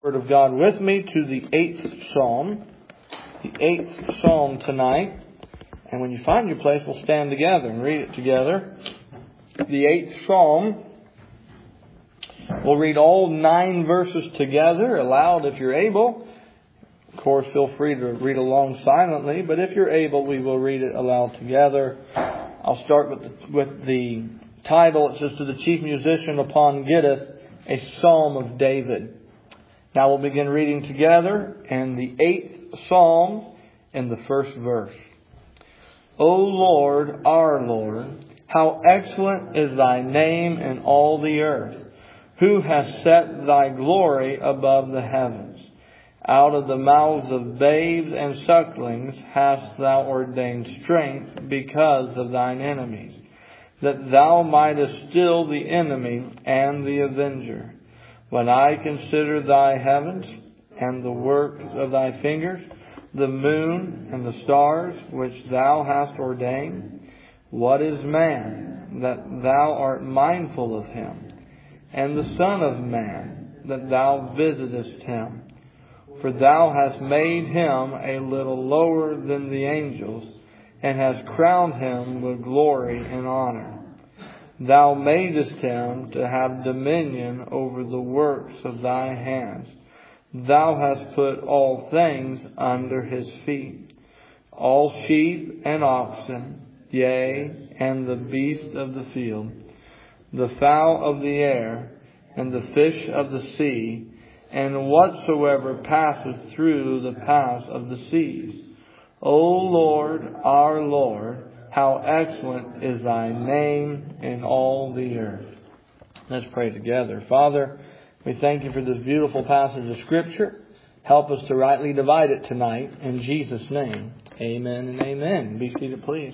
Word of God with me to the 8th Psalm. The 8th Psalm tonight. And when you find your place, we'll stand together and read it together. The 8th Psalm. We'll read all 9 verses together, aloud if you're able. Of course, feel free to read along silently, but if you're able, we will read it aloud together. I'll start with the title. It says, "To the chief musician upon Gittith, a psalm of David." Now we'll begin reading together in the 8th Psalm in the first verse. O Lord, our Lord, how excellent is thy name in all the earth. Who has set thy glory above the heavens? Out of the mouths of babes and sucklings hast thou ordained strength because of thine enemies, that thou mightest still the enemy and the avenger. When I consider thy heavens and the work of thy fingers, the moon and the stars which thou hast ordained, what is man that thou art mindful of him, and the son of man that thou visitest him? For thou hast made him a little lower than the angels, and hast crowned him with glory and honor. Thou madest him to have dominion over the works of thy hands. Thou hast put all things under his feet, all sheep and oxen, yea, and the beasts of the field, the fowl of the air, and the fish of the sea, and whatsoever passeth through the paths of the seas. O Lord, our Lord, how excellent is thy name in all the earth. Let's pray together. Father, we thank you for this beautiful passage of Scripture. Help us to rightly divide it tonight. In Jesus' name, amen and amen. Be seated, please.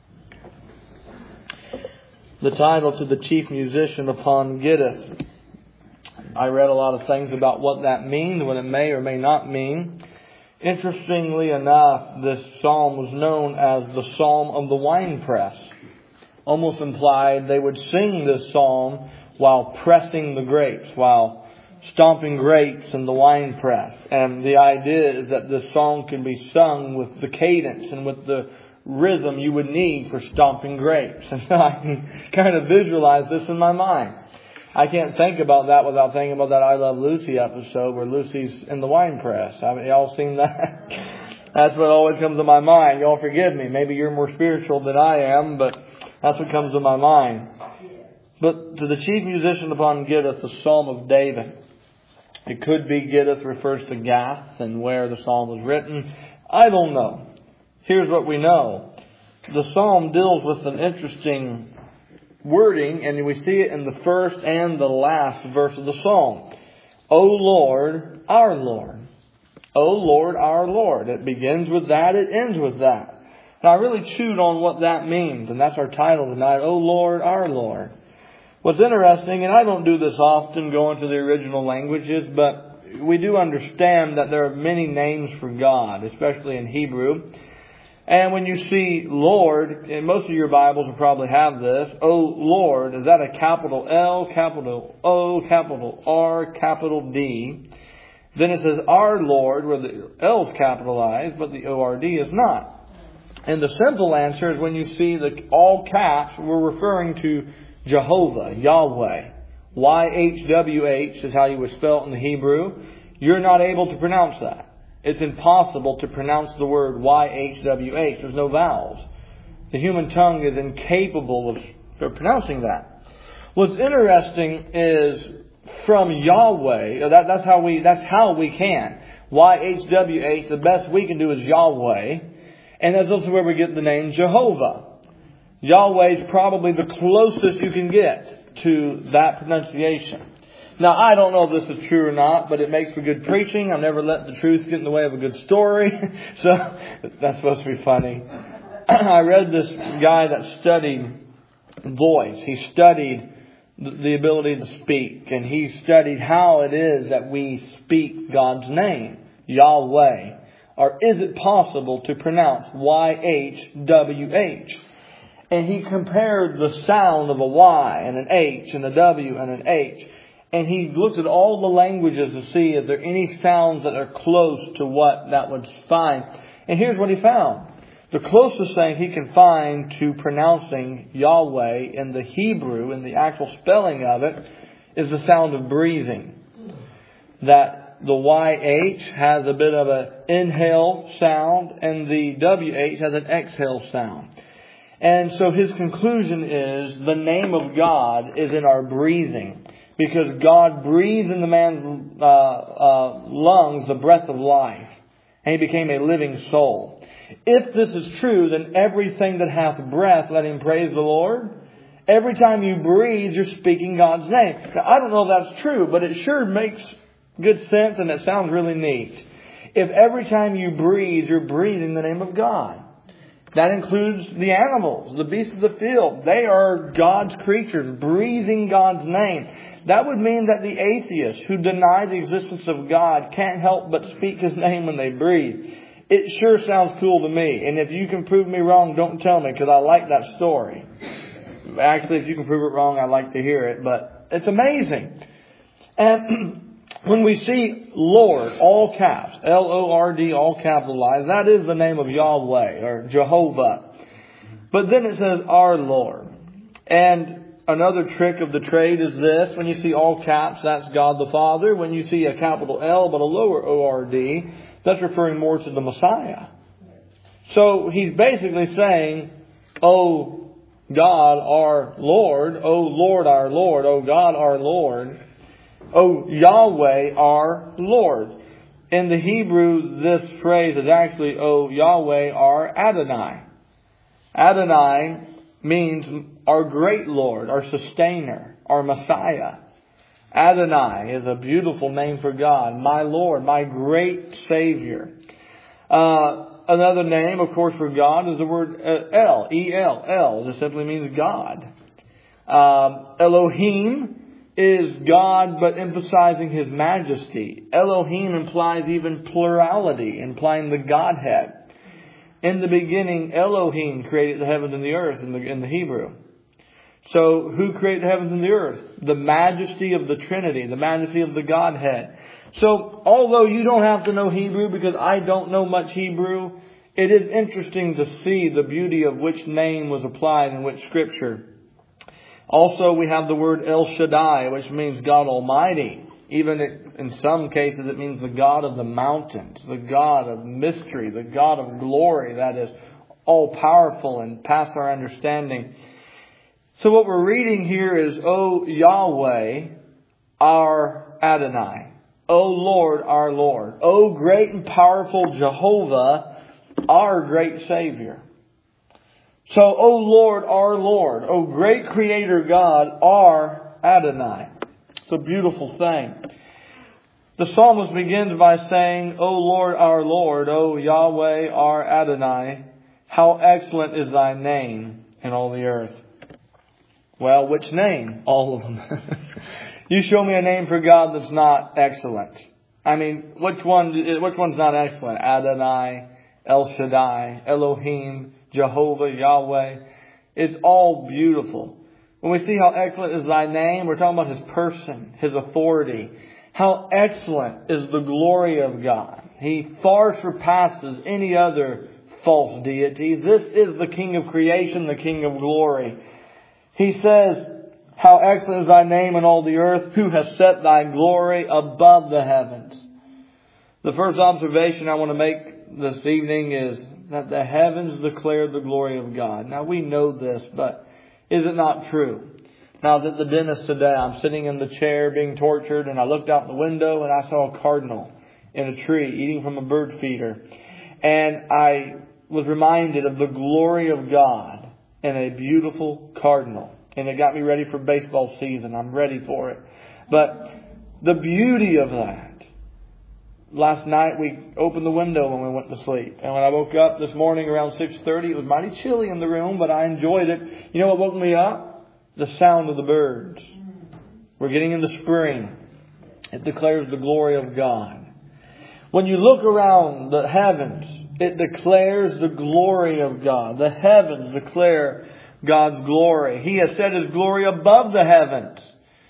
The title, "To the chief musician upon Gittith." I read a lot of things about what that means, what it may or may not mean. Interestingly enough, this psalm was known as the Psalm of the Winepress. Almost implied they would sing this psalm while pressing the grapes, while stomping grapes in the winepress. And the idea is that this song can be sung with the cadence and with the rhythm you would need for stomping grapes. And I can kind of visualize this in my mind. I can't think about that without thinking about that I Love Lucy episode where Lucy's in the wine press. Haven't y'all seen that? That's what always comes to my mind. Y'all forgive me. Maybe you're more spiritual than I am, but that's what comes to my mind. But to the chief musician upon Gittith, the Psalm of David. It could be Gittith refers to Gath and where the psalm was written. I don't know. Here's what we know. The psalm deals with an interesting wording, and we see it in the first and the last verse of the psalm. O Lord, our Lord. O Lord, our Lord. It begins with that, it ends with that. And I really chewed on what that means, and that's our title tonight, O Lord, our Lord. What's interesting, and I don't do this often, go into the original languages, but we do understand that there are many names for God, especially in Hebrew. And when you see Lord, and most of your Bibles will probably have this, O Lord, is that a capital L, capital O, capital R, capital D? Then it says our Lord, where the L is capitalized, but the O-R-D is not. And the simple answer is when you see the all caps, we're referring to Jehovah, Yahweh. Y-H-W-H is how you would spell it in the Hebrew. You're not able to pronounce that. It's impossible to pronounce the word Y-H-W-H. There's no vowels. The human tongue is incapable of pronouncing that. What's interesting is from Yahweh, that's how we can. Y-H-W-H, the best we can do is Yahweh. And that's also where we get the name Jehovah. Yahweh is probably the closest you can get to that pronunciation. Now, I don't know if this is true or not, but it makes for good preaching. I've never let the truth get in the way of a good story. So, that's supposed to be funny. I read this guy that studied voice. He studied the ability to speak. And he studied how it is that we speak God's name, Yahweh. Or is it possible to pronounce Y-H-W-H? And he compared the sound of a Y and an H and a W and an H. And he looked at all the languages to see if there are any sounds that are close to what that would find. And here's what he found. The closest thing he can find to pronouncing Yahweh in the Hebrew, in the actual spelling of it, is the sound of breathing. That the YH has a bit of an inhale sound and the WH has an exhale sound. And so his conclusion is the name of God is in our breathing. Because God breathed in the man's lungs the breath of life. And he became a living soul. If this is true, then everything that hath breath, let him praise the Lord. Every time you breathe, you're speaking God's name. Now, I don't know if that's true, but it sure makes good sense and it sounds really neat. If every time you breathe, you're breathing the name of God. That includes the animals, the beasts of the field. They are God's creatures, breathing God's name. That would mean that the atheists who deny the existence of God can't help but speak His name when they breathe. It sure sounds cool to me. And if you can prove me wrong, don't tell me, because I like that story. Actually, if you can prove it wrong, I'd like to hear it. But it's amazing. And when we see Lord, all caps, Lord, all capitalized, that is the name of Yahweh or Jehovah. But then it says our Lord. And another trick of the trade is this. When you see all caps, that's God the Father. When you see a capital L but a lower ORD, that's referring more to the Messiah. So he's basically saying, oh God, our Lord. Oh Lord, our Lord. Oh God, our Lord. Oh Yahweh, our Lord. In the Hebrew, this phrase is actually, oh Yahweh, our Adonai. Adonai means our great Lord, our sustainer, our Messiah. Adonai is a beautiful name for God. My Lord, my great Savior. Another name, of course, for God is the word El. E-L. El just simply means God. Elohim is God, but emphasizing His majesty. Elohim implies even plurality, implying the Godhead. In the beginning, Elohim created the heavens and the earth in the Hebrew. So, who created the heavens and the earth? The majesty of the Trinity, the majesty of the Godhead. So, although you don't have to know Hebrew, because I don't know much Hebrew, it is interesting to see the beauty of which name was applied in which scripture. Also, we have the word El Shaddai, which means God Almighty. Even in some cases, it means the God of the mountains, the God of mystery, the God of glory that is all-powerful and past our understanding. So what we're reading here is, O Yahweh, our Adonai. O Lord, our Lord. O great and powerful Jehovah, our great Savior. So, O Lord, our Lord. O great Creator God, our Adonai. It's a beautiful thing. The psalmist begins by saying, O Lord, our Lord, O Yahweh, our Adonai, how excellent is thy name in all the earth. Well, which name? All of them. You show me a name for God that's not excellent. I mean, which one's not excellent? Adonai, El Shaddai, Elohim, Jehovah, Yahweh. It's all beautiful. When we see how excellent is thy name, we're talking about His person, His authority. How excellent is the glory of God. He far surpasses any other false deity. This is the King of creation, the King of glory. He says, how excellent is thy name in all the earth, who has set thy glory above the heavens. The first observation I want to make this evening is that the heavens declare the glory of God. Now we know this, but is it not true? Now at the dentist today, I'm sitting in the chair being tortured, and I looked out the window and I saw a cardinal in a tree eating from a bird feeder. And I was reminded of the glory of God in a beautiful cardinal. And it got me ready for baseball season. I'm ready for it. But the beauty of that. Last night we opened the window when we went to sleep. And when I woke up this morning around 6:30, it was mighty chilly in the room, but I enjoyed it. You know what woke me up? The sound of the birds. We're getting into spring. It declares the glory of God. When you look around the heavens, it declares the glory of God. The heavens declare God's glory. He has set His glory above the heavens.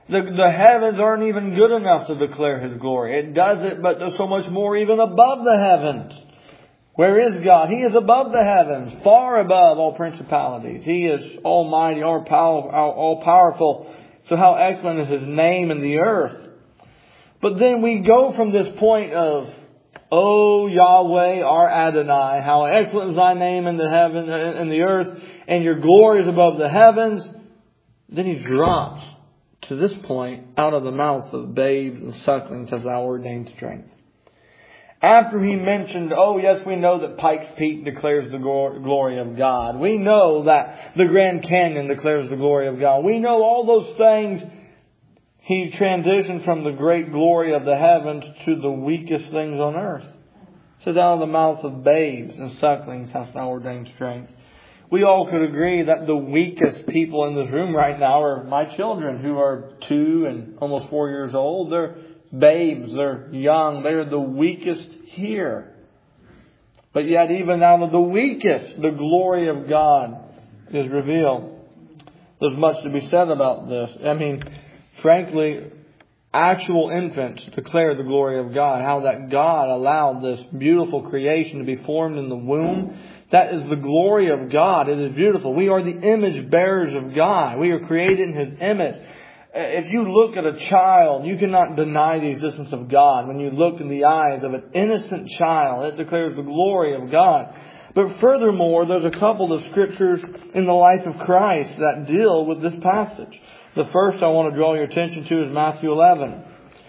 The heavens aren't even good enough to declare His glory. It does it, but there's so much more even above the heavens. Where is God? He is above the heavens, far above all principalities. He is almighty, all powerful. So how excellent is His name in the earth. But then we go from this point of, O Yahweh, our Adonai, how excellent is Thy name in the heaven, in the earth, and Your glory is above the heavens. Then He drops to this point, out of the mouth of babes and sucklings has Thou ordained strength. After He mentioned, oh yes, we know that Pikes Peak declares the glory of God. We know that the Grand Canyon declares the glory of God. We know all those things. He transitioned from the great glory of the heavens to the weakest things on earth. It says, out of the mouth of babes and sucklings hast Thou ordained strength. We all could agree that the weakest people in this room right now are my children, who are 2 and almost 4 years old. They're babes. They're young. They're the weakest here. But yet even out of the weakest, the glory of God is revealed. There's much to be said about this. I mean, frankly, actual infants declare the glory of God. How that God allowed this beautiful creation to be formed in the womb. That is the glory of God. It is beautiful. We are the image bearers of God. We are created in His image. If you look at a child, you cannot deny the existence of God. When you look in the eyes of an innocent child, it declares the glory of God. But furthermore, there's a couple of scriptures in the life of Christ that deal with this passage. The first I want to draw your attention to is Matthew 11.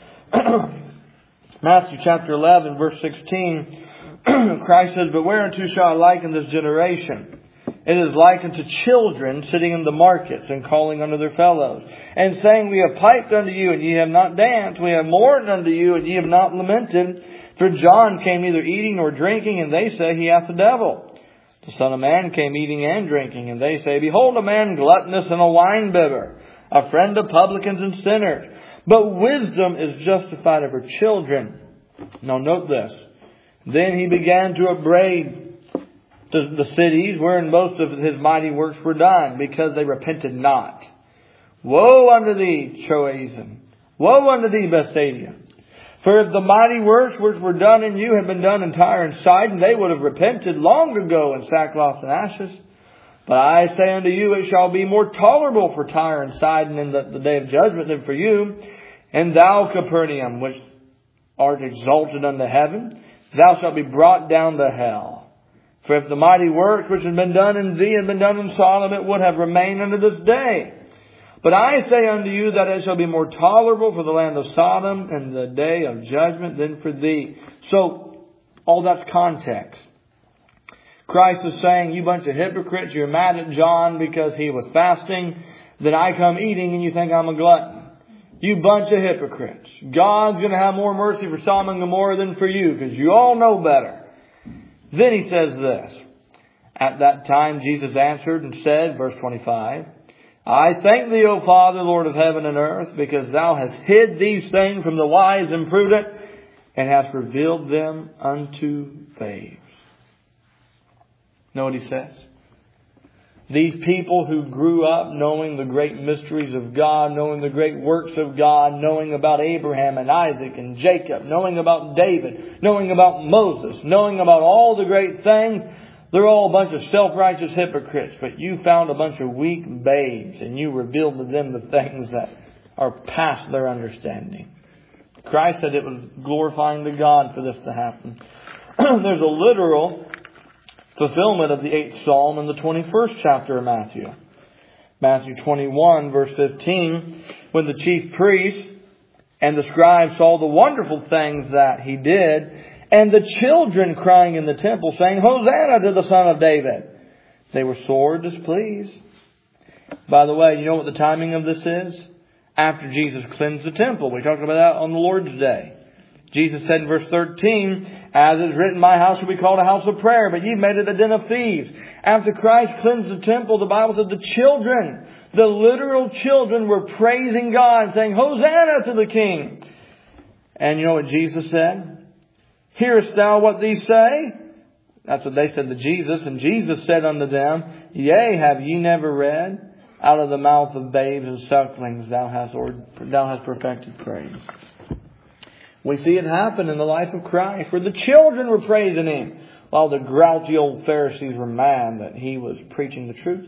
Matthew chapter 11, verse 16. Christ says, but whereunto shall I liken this generation? It is likened to children sitting in the markets and calling unto their fellows, and saying, we have piped unto you, and ye have not danced. We have mourned unto you, and ye have not lamented. For John came neither eating nor drinking, and they say, he hath the devil. The Son of Man came eating and drinking, and they say, behold, a man gluttonous and a winebibber, a friend of publicans and sinners. But wisdom is justified of her children. Now note this. Then He began to upbraid the cities wherein most of His mighty works were done, because they repented not. Woe unto thee, Chorazin! Woe unto thee, Bethsaida! For if the mighty works which were done in you had been done in Tyre and Sidon, they would have repented long ago in sackcloth and ashes. But I say unto you, it shall be more tolerable for Tyre and Sidon in the day of judgment than for you. And thou, Capernaum, which art exalted unto heaven, thou shalt be brought down to hell. For if the mighty work which had been done in thee had been done in Sodom, it would have remained unto this day. But I say unto you that it shall be more tolerable for the land of Sodom in the day of judgment than for thee. So, all that's context. Christ is saying, you bunch of hypocrites, you're mad at John because he was fasting. Then I come eating and you think I'm a glutton. You bunch of hypocrites. God's going to have more mercy for Sodom and Gomorrah than for you, because you all know better. Then He says this. At that time Jesus answered and said, verse 25, I thank Thee, O Father, Lord of heaven and earth, because Thou hast hid these things from the wise and prudent, and hast revealed them unto babes. Know what He says? These people who grew up knowing the great mysteries of God, knowing the great works of God, knowing about Abraham and Isaac and Jacob, knowing about David, knowing about Moses, knowing about all the great things, they're all a bunch of self-righteous hypocrites. But you found a bunch of weak babes, and you revealed to them the things that are past their understanding. Christ said it was glorifying to God for this to happen. There's a literal fulfillment of the 8th Psalm in the 21st chapter of Matthew. Matthew 21 verse 15, when the chief priests and the scribes saw the wonderful things that He did, and the children crying in the temple, saying, Hosanna to the Son of David, they were sore displeased. By the way, you know what the timing of this is? After Jesus cleansed the temple. We talked about that on the Lord's Day. Jesus said in verse 13, as it is written, my house shall be called a house of prayer, but you've made it a den of thieves. After Christ cleansed the temple, the Bible said the children, the literal children, were praising God, saying, Hosanna to the King. And you know what Jesus said? Hearest thou what these say? That's what they said to Jesus. And Jesus said unto them, Yea, have ye never read? Out of the mouth of babes and sucklings thou hast perfected praise. We see it happen in the life of Christ, where the children were praising Him, while the grouchy old Pharisees were mad that He was preaching the truth.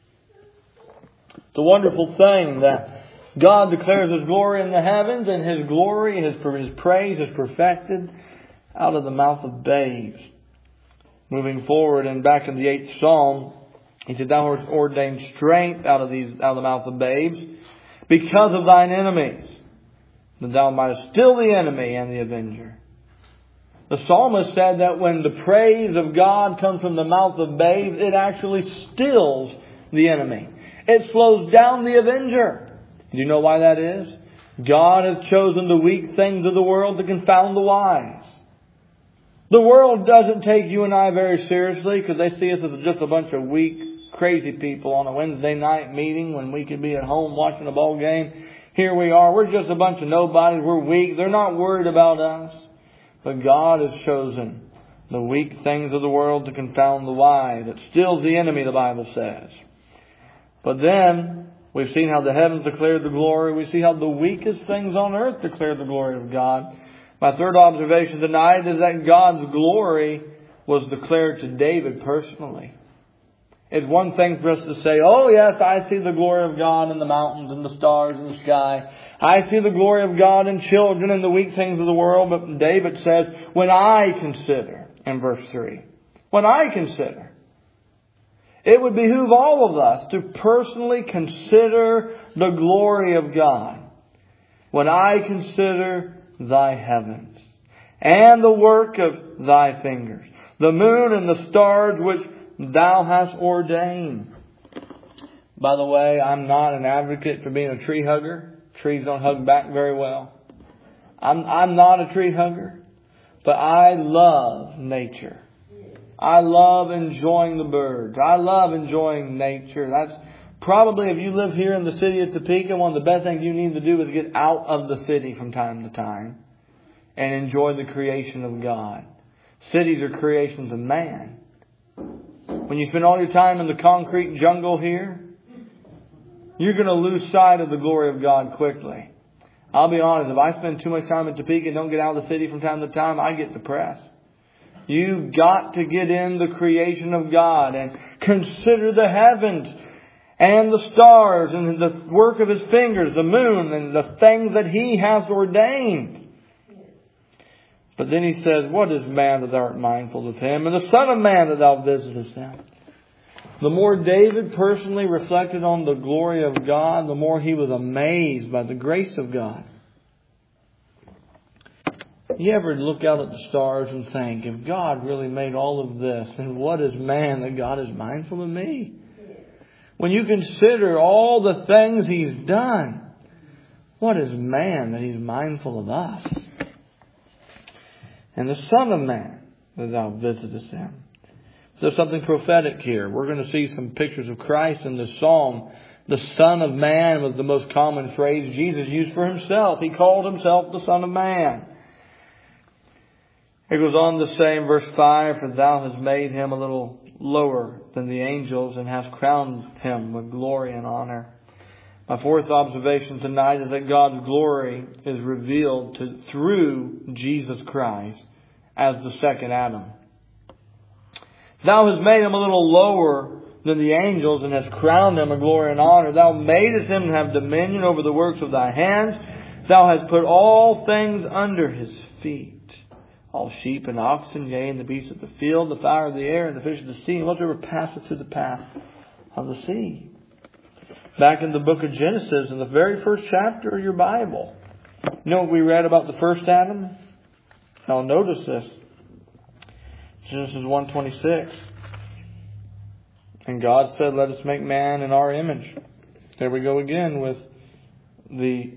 It's a wonderful thing that God declares His glory in the heavens, and His glory, His praise is perfected out of the mouth of babes. Moving forward and back in the 8th Psalm, He said, Thou hast ordained strength out of the mouth of babes, because of Thine enemies, that Thou mightest still the enemy and the avenger. The psalmist said that when the praise of God comes from the mouth of babes, it actually stills the enemy. It slows down the avenger. Do you know why that is? God has chosen the weak things of the world to confound the wise. The world doesn't take you and I very seriously because they see us as just a bunch of weak, crazy people on a Wednesday night meeting when we could be at home watching a ball game. Here we are. We're just a bunch of nobodies. We're weak. They're not worried about us. But God has chosen the weak things of the world to confound the wise. It stills the enemy, the Bible says. But then we've seen how the heavens declared the glory. We see how the weakest things on earth declared the glory of God. My third observation tonight is that God's glory was declared to David personally. It's one thing for us to say, oh yes, I see the glory of God in the mountains and the stars in the sky. I see the glory of God in children and the weak things of the world. But David says, when I consider, in verse 3, when I consider, it would behoove all of us to personally consider the glory of God. When I consider Thy heavens and the work of Thy fingers, the moon and the stars which Thou hast ordained. By the way, I'm not an advocate for being a tree hugger. Trees don't hug back very well. I'm not a tree hugger, but I love nature. I love enjoying the birds. I love enjoying nature. That's probably, if you live here in the city of Topeka, one of the best things you need to do is get out of the city from time to time and enjoy the creation of God. Cities are creations of man. When you spend all your time in the concrete jungle here, you're going to lose sight of the glory of God quickly. I'll be honest, if I spend too much time in Topeka and don't get out of the city from time to time, I get depressed. You've got to get in the creation of God and consider the heavens and the stars and the work of His fingers, the moon and the things that He has ordained. But then He says, what is man that thou art mindful of him, and the son of man that thou visitest him? The more David personally reflected on the glory of God, the more he was amazed by the grace of God. You ever look out at the stars and think, if God really made all of this, then what is man that God is mindful of me? When you consider all the things He's done, what is man that He's mindful of us? And the Son of Man that thou visitest him. There's something prophetic here. We're going to see some pictures of Christ in this psalm. The Son of Man was the most common phrase Jesus used for Himself. He called Himself the Son of Man. It goes on to say in verse 5, for Thou hast made Him a little lower than the angels and hast crowned Him with glory and honor. My fourth observation tonight is that God's glory is revealed through Jesus Christ as the second Adam. Thou hast made Him a little lower than the angels and hast crowned Him with glory and honor. Thou madest Him to have dominion over the works of Thy hands. Thou hast put all things under His feet. All sheep and oxen, yea, and the beasts of the field, the fowl of the air, and the fish of the sea, and whatsoever passeth through the path of the sea. Back in the book of Genesis, in the very first chapter of your Bible, you know what we read about the first Adam? Now notice this. Genesis 1:26. And God said, let us make man in our image. There we go again with the,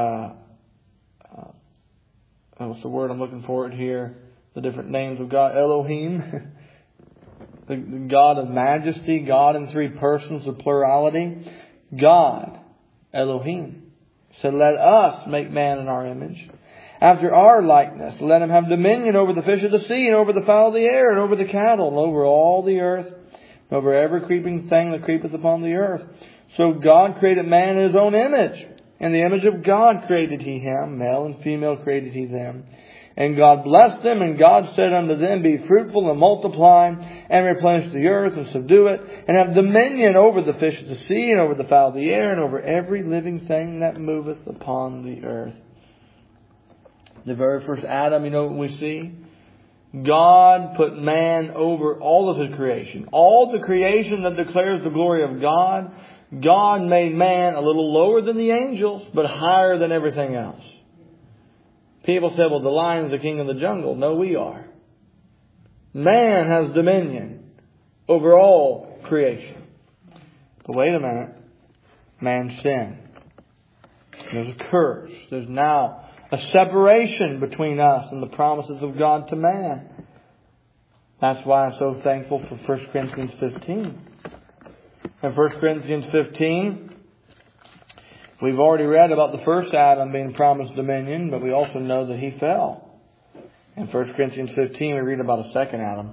what's the word I'm looking for here? The different names of God. Elohim, the God of majesty, God in three persons, the plurality. God, Elohim, said, let us make man in our image, after our likeness. Let him have dominion over the fish of the sea, and over the fowl of the air, and over the cattle, and over all the earth, and over every creeping thing that creepeth upon the earth. So God created man in His own image. In the image of God created He him. Male and female created He them. And God blessed them, and God said unto them, Be fruitful and multiply, and replenish the earth, and subdue it, and have dominion over the fish of the sea, and over the fowl of the air, and over every living thing that moveth upon the earth. The very first Adam, you know what we see? God put man over all of His creation. All the creation that declares the glory of God. God made man a little lower than the angels, but higher than everything else. People say, well, the lion's the king of the jungle. No, we are. Man has dominion over all creation. But wait a minute. Man sinned. There's a curse. There's now a separation between us and the promises of God to man. That's why I'm so thankful for 1 Corinthians 15. In 1 Corinthians 15, we've already read about the first Adam being promised dominion, but we also know that he fell. In 1 Corinthians 15, we read about a second Adam.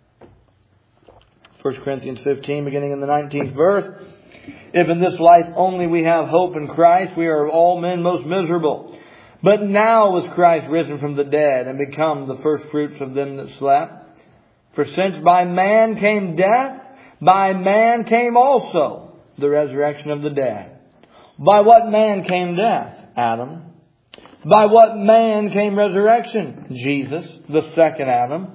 1 Corinthians 15, beginning in the 19th verse. If in this life only we have hope in Christ, we are of all men most miserable. But now is Christ risen from the dead and become the first fruits of them that slept. For since by man came death, by man came also the resurrection of the dead. By what man came death? Adam. By what man came resurrection? Jesus, the second Adam.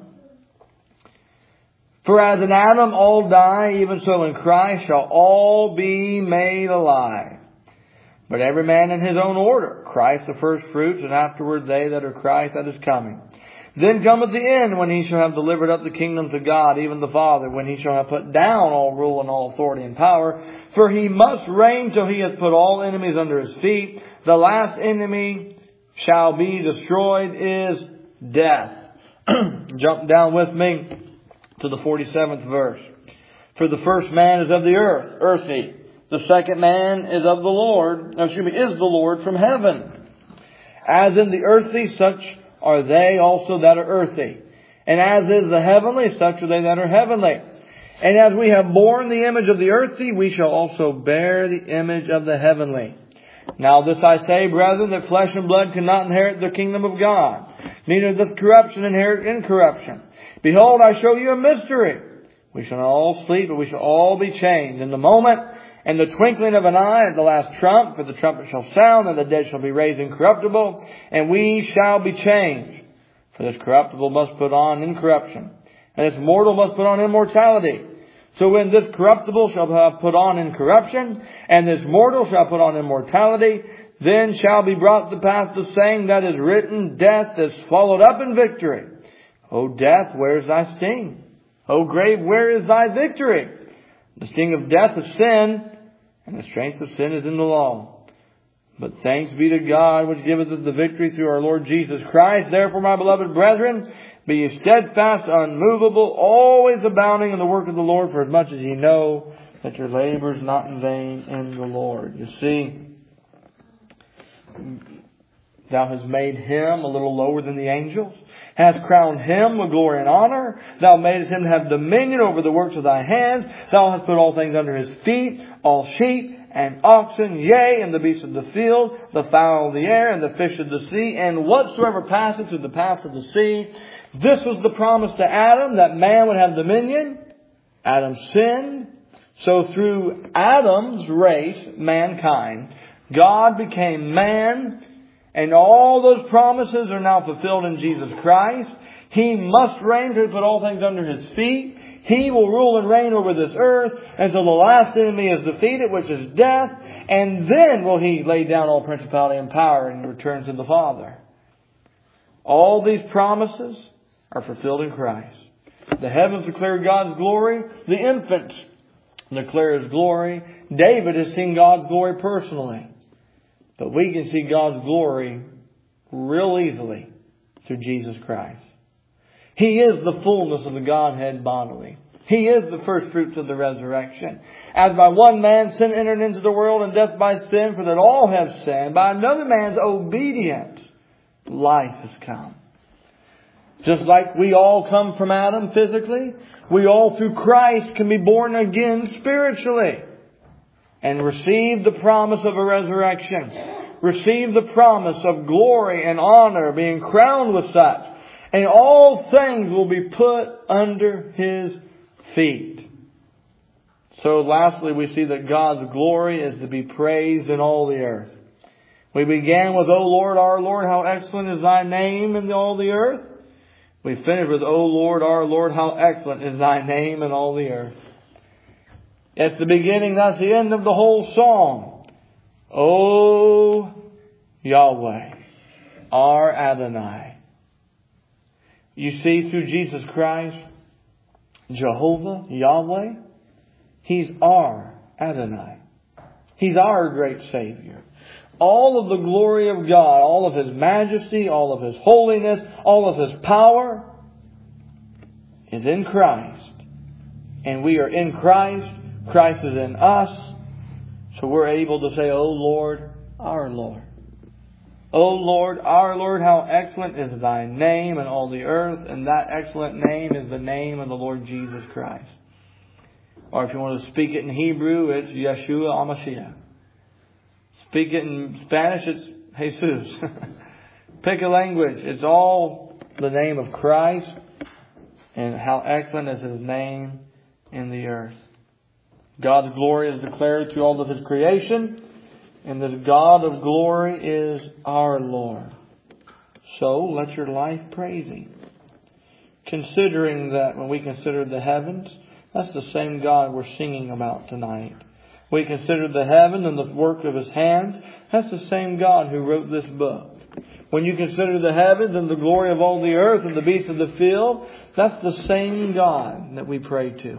For as in Adam all die, even so in Christ shall all be made alive. But every man in his own order. Christ the first fruits, and afterward they that are Christ that is coming. Then cometh the end, when He shall have delivered up the kingdom to God, even the Father, when He shall have put down all rule and all authority and power. For He must reign till He hath put all enemies under His feet. The last enemy shall be destroyed is death. Jump down with me to the 47th verse. For the first man is of the earth, earthy. The second man is of the Lord, is the Lord from heaven. As in the earthy, such are they also that are earthy. And as is the heavenly, such are they that are heavenly. And as we have borne the image of the earthy, we shall also bear the image of the heavenly. Now this I say, brethren, that flesh and blood cannot inherit the kingdom of God, neither doth corruption inherit incorruption. Behold, I show you a mystery. We shall not all sleep, but we shall all be changed in the moment, and the twinkling of an eye, at the last trump, for the trumpet shall sound, and the dead shall be raised incorruptible, and we shall be changed. For this corruptible must put on incorruption, and this mortal must put on immortality. So when this corruptible shall have put on incorruption, and this mortal shall put on immortality, then shall be brought to pass the saying that is written, Death is swallowed up in victory. O death, where is thy sting? O grave, where is thy victory? The sting of death is sin, and the strength of sin is in the law. But thanks be to God, which giveth us the victory through our Lord Jesus Christ. Therefore, my beloved brethren, be ye steadfast, unmovable, always abounding in the work of the Lord, for as much as ye know that your labor is not in vain in the Lord. You see, Thou hast made Him a little lower than the angels, hast crowned Him with glory and honor. Thou madest Him to have dominion over the works of Thy hands. Thou hast put all things under His feet, all sheep and oxen, yea, and the beasts of the field, the fowl of the air, and the fish of the sea, and whatsoever passeth through the paths of the sea. This was the promise to Adam, that man would have dominion. Adam sinned. So through Adam's race, mankind, God became man. And all those promises are now fulfilled in Jesus Christ. He must reign to put all things under His feet. He will rule and reign over this earth until the last enemy is defeated, which is death. And then will He lay down all principality and power and return to the Father. All these promises are fulfilled in Christ. The heavens declare God's glory. The infants declare His glory. David has seen God's glory personally. But we can see God's glory real easily through Jesus Christ. He is the fullness of the Godhead bodily. He is the first fruits of the resurrection. As by one man sin entered into the world, and death by sin, for that all have sinned. By another man's obedience, life has come. Just like we all come from Adam physically, we all through Christ can be born again spiritually. and receive the promise of a resurrection. Receive the promise of glory and honor, being crowned with such. And all things will be put under His feet. So lastly, we see that God's glory is to be praised in all the earth. We began with, O Lord, our Lord, how excellent is Thy name in all the earth. We finished with, O Lord, our Lord, how excellent is Thy name in all the earth. That's the beginning, that's the end of the whole song. O Yahweh, our Adonai. You see, through Jesus Christ, Jehovah, Yahweh, He's our Adonai. He's our great Savior. All of the glory of God, all of His majesty, all of His holiness, all of His power is in Christ. And we are in Christ. Christ is in us. So we're able to say, O Lord, our Lord. O Lord, our Lord, how excellent is Thy name in all the earth. And that excellent name is the name of the Lord Jesus Christ. Or if you want to speak it in Hebrew, it's Yeshua HaMashiach. Speak it in Spanish, it's Jesus. Pick a language. It's all the name of Christ. And how excellent is His name in the earth. God's glory is declared through all of His creation. And this God of glory is our Lord. So let your life praise Him. Considering that when we consider the heavens, that's the same God we're singing about tonight. We consider the heaven and the work of His hands. That's the same God who wrote this book. When you consider the heavens and the glory of all the earth and the beasts of the field, that's the same God that we pray to.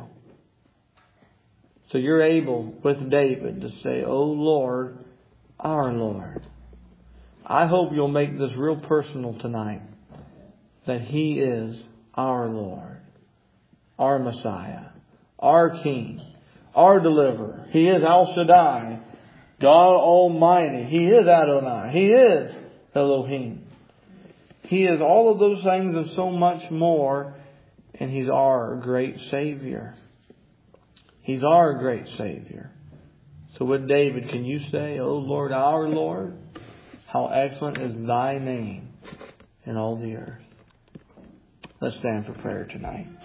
So you're able, with David, to say, O Lord, our Lord. I hope you'll make this real personal tonight. That He is our Lord, our Messiah, our King, our Deliverer. He is El Shaddai, God Almighty. He is Adonai. He is Elohim. He is all of those things and so much more. And He's our great Savior. He's our great Savior. So with David, can you say, O Lord, our Lord, how excellent is Thy name in all the earth. Let's stand for prayer tonight.